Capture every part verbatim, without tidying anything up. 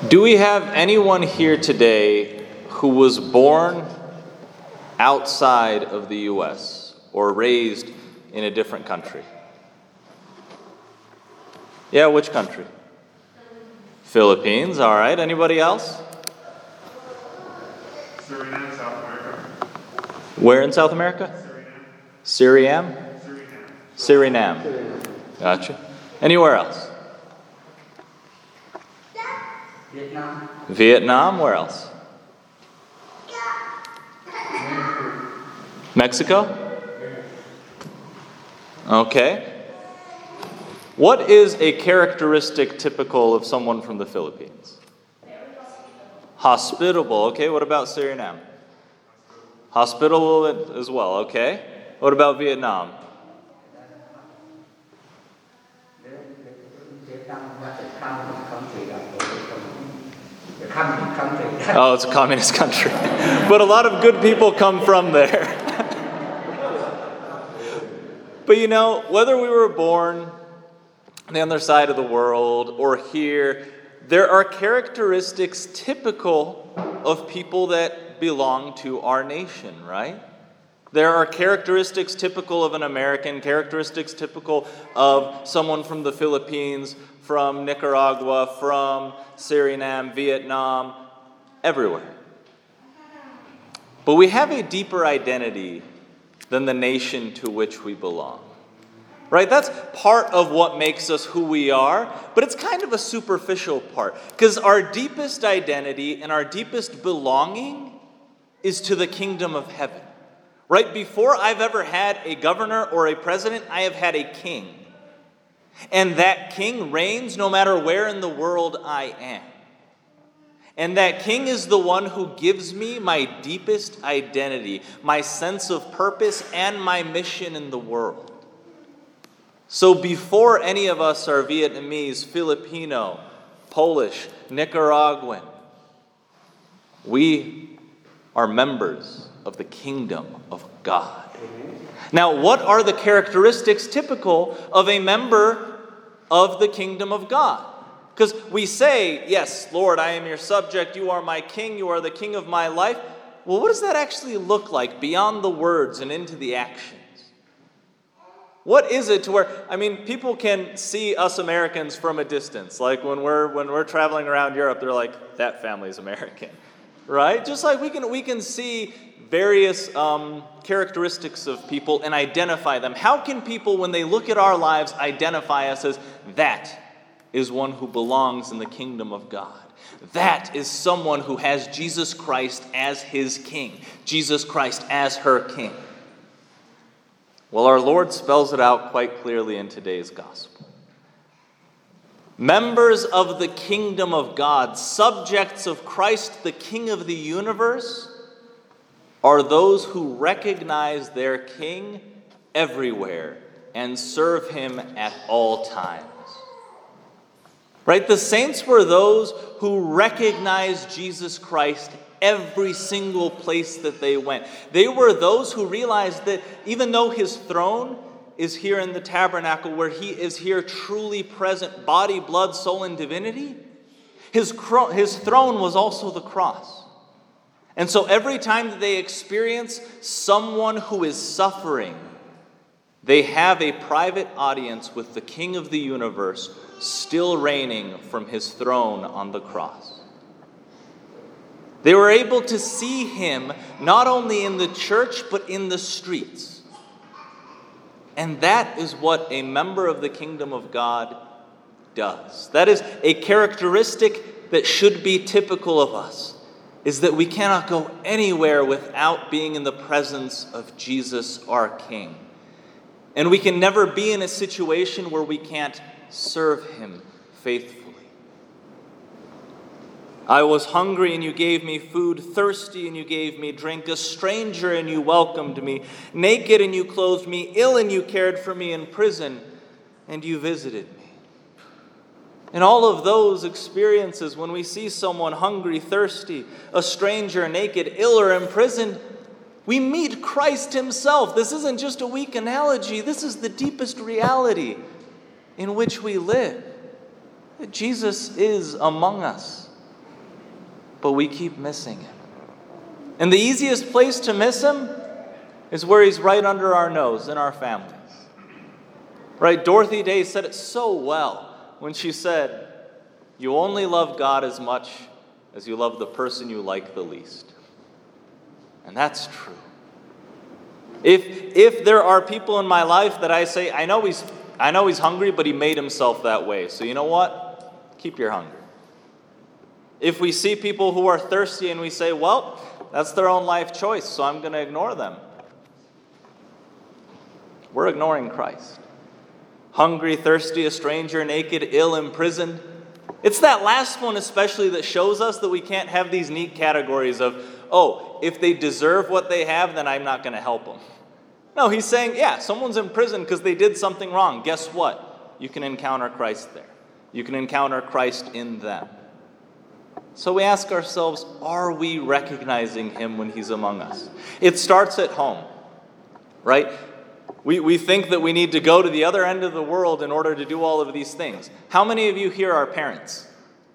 Do we have anyone here today who was born outside of the U S or raised in a different country? Yeah, which country? Philippines, all right. Anybody else? Suriname, South America. Where in South America? Suriname. Suriname? Suriname. Suriname. Gotcha. Anywhere else? Vietnam. Vietnam, where else? Mexico? Okay. What is a characteristic typical of someone from the Philippines? Hospitable. Okay, what about Suriname? Hospitable as well, okay. What about Vietnam? Vietnam was a communist country. The communist country. Oh, it's a communist country. But a lot of good people come from there. But you know, whether we were born on the other side of the world or here, there are characteristics typical of people that belong to our nation, right? There are characteristics typical of an American, characteristics typical of someone from the Philippines, from Nicaragua, from Suriname, Vietnam, everywhere. But we have a deeper identity than the nation to which we belong. Right? That's part of what makes us who we are, but it's kind of a superficial part. Because our deepest identity and our deepest belonging is to the kingdom of heaven. Right? Before I've ever had a governor or a president, I have had a king. And that king reigns no matter where in the world I am. And that king is the one who gives me my deepest identity, my sense of purpose, and my mission in the world. So before any of us are Vietnamese, Filipino, Polish, Nicaraguan, we are members of the kingdom of God. Now, what are the characteristics typical of a member of the kingdom of God? Because we say, yes, Lord, I am your subject, you are my king, you are the king of my life. Well, what does that actually look like beyond the words and into the actions? What is it to where, I mean, people can see us Americans from a distance. Like when we're when we're traveling around Europe, they're like, that family's American, right? Just like we can we can see various um, characteristics of people and identify them. How can people, when they look at our lives, identify us as that is one who belongs in the kingdom of God? That is someone who has Jesus Christ as his king, Jesus Christ as her king. Well, our Lord spells it out quite clearly in today's gospel. Members of the kingdom of God, subjects of Christ, the King of the universe, are those who recognize their king everywhere and serve him at all times. Right? The saints were those who recognized Jesus Christ every single place that they went. They were those who realized that even though his throne is here in the tabernacle, where he is here truly present, body, blood, soul, and divinity, his, cro- his throne was also the cross. And so every time that they experience someone who is suffering, they have a private audience with the King of the universe still reigning from his throne on the cross. They were able to see him not only in the church, but in the streets. And that is what a member of the kingdom of God does. That is a characteristic that should be typical of us, is that we cannot go anywhere without being in the presence of Jesus, our King. And we can never be in a situation where we can't serve him faithfully. I was hungry and you gave me food, thirsty and you gave me drink, a stranger and you welcomed me, naked and you clothed me, ill and you cared for me, in prison and you visited me. In all of those experiences, when we see someone hungry, thirsty, a stranger, naked, ill, or imprisoned, we meet Christ himself. This isn't just a weak analogy. This is the deepest reality in which we live. That Jesus is among us. but we keep missing him. And the easiest place to miss him is where he's right under our nose, in our families. Right? Dorothy Day said it so well when she said, "You only love God as much as you love the person you like the least." And that's true. If if there are people in my life that I say, I know he's I know he's hungry, but he made himself that way. So you know what? Keep your hunger. If we see people who are thirsty and we say, well, that's their own life choice, so I'm going to ignore them, we're ignoring Christ. Hungry, thirsty, a stranger, naked, ill, imprisoned. It's that last one especially that shows us that we can't have these neat categories of, oh, if they deserve what they have, then I'm not going to help them. No, he's saying, yeah, someone's in prison because they did something wrong. Guess what? You can encounter Christ there. You can encounter Christ in them. So we ask ourselves, are we recognizing him when he's among us? It starts at home, right? We, we think that we need to go to the other end of the world in order to do all of these things. How many of you here are parents?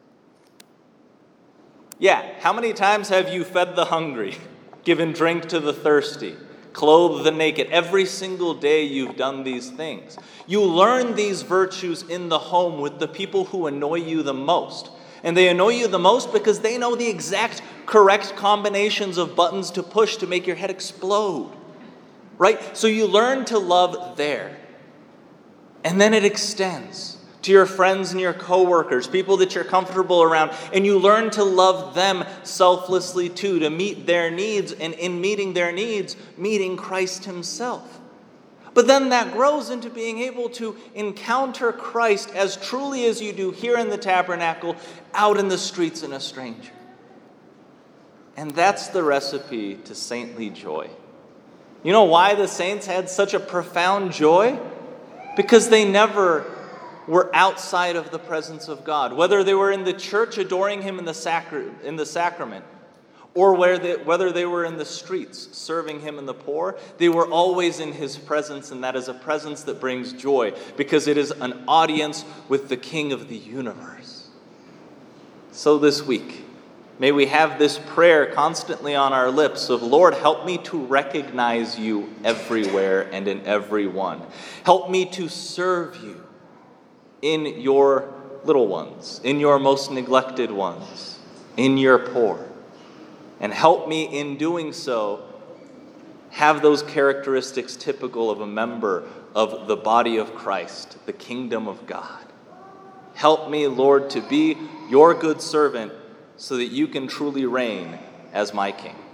Yeah, how many times have you fed the hungry, given drink to the thirsty, clothed the naked? Every single day you've done these things. You learn these virtues in the home with the people who annoy you the most. And they annoy you the most because they know the exact correct combinations of buttons to push to make your head explode. Right? So you learn to love there. And then it extends to your friends and your coworkers, people that you're comfortable around, and you learn to love them selflessly too, to meet their needs, and in meeting their needs, meeting Christ himself. But then that grows into being able to encounter Christ as truly as you do here in the tabernacle, out in the streets in a stranger. And that's the recipe to saintly joy. You know why the saints had such a profound joy? Because they never were outside of the presence of God. Whether they were in the church adoring him in the sacra- in the sacrament, or where they, whether they were in the streets serving him and the poor, they were always in his presence, and that is a presence that brings joy, because it is an audience with the King of the universe. So this week, may we have this prayer constantly on our lips of, Lord, help me to recognize you everywhere and in everyone. Help me to serve you in your little ones, in your most neglected ones, in your poor. And help me in doing so have those characteristics typical of a member of the body of Christ, the kingdom of God. Help me, Lord, to be your good servant so that you can truly reign as my king.